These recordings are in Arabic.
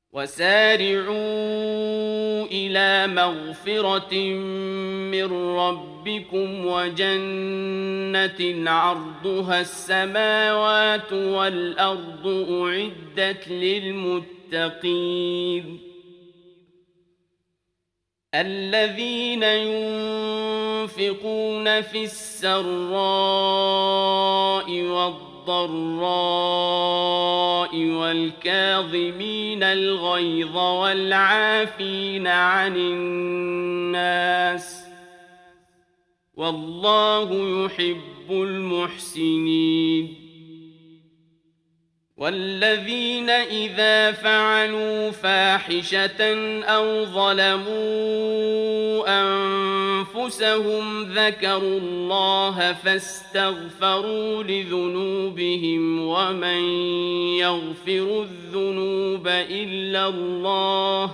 وسارعوا إلى مغفرة من ربكم وجنة عرضها السماوات والأرض أعدت للمتقين الذين ينفقون في السراء والضراء والكاظمين الغيظ والعافين عن الناس والله يحب المحسنين والذين إذا فعلوا فاحشة أو ظلموا أنفسهم ذكروا الله فاستغفروا لذنوبهم ومن يغفر الذنوب إلا الله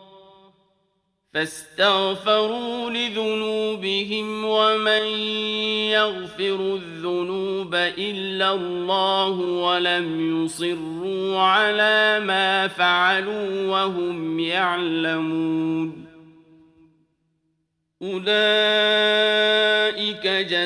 ولم يصروا على ما فعلوا وهم يعلمون أولئك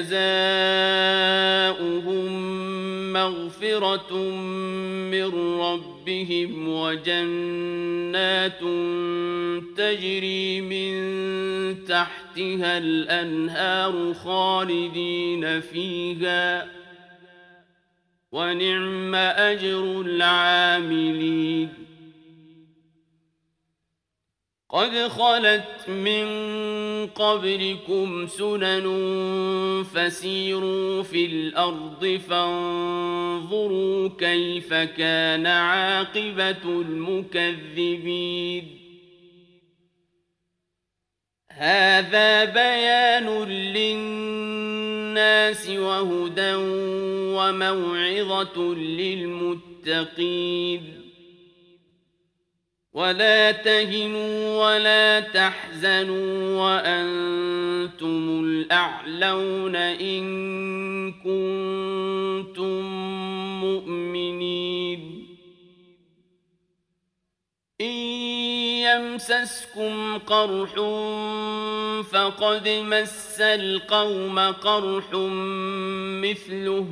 جزاؤهم مغفرة من ربهم وجنات تجري من تحتها الأنهار خالدين فيها ونعم أجر العاملين قد خلت من قبلكم سنن فسيروا في الأرض فانظروا كيف كان عاقبة المكذبين هذا بيان للناس وهدى وموعظة للمتقين ولا تهنوا ولا تحزنوا وأنتم الأعلون إن كنتم مؤمنين إن يمسسكم قرح فقد مس القوم قرح مثله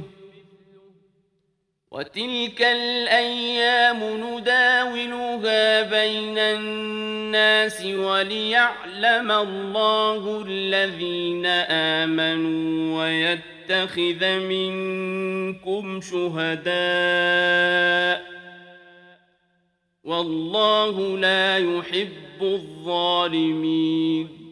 وتلك الأيام نداولها بين الناس وليعلم الله الذين آمنوا ويتخذ منكم شهداء والله لا يحب الظالمين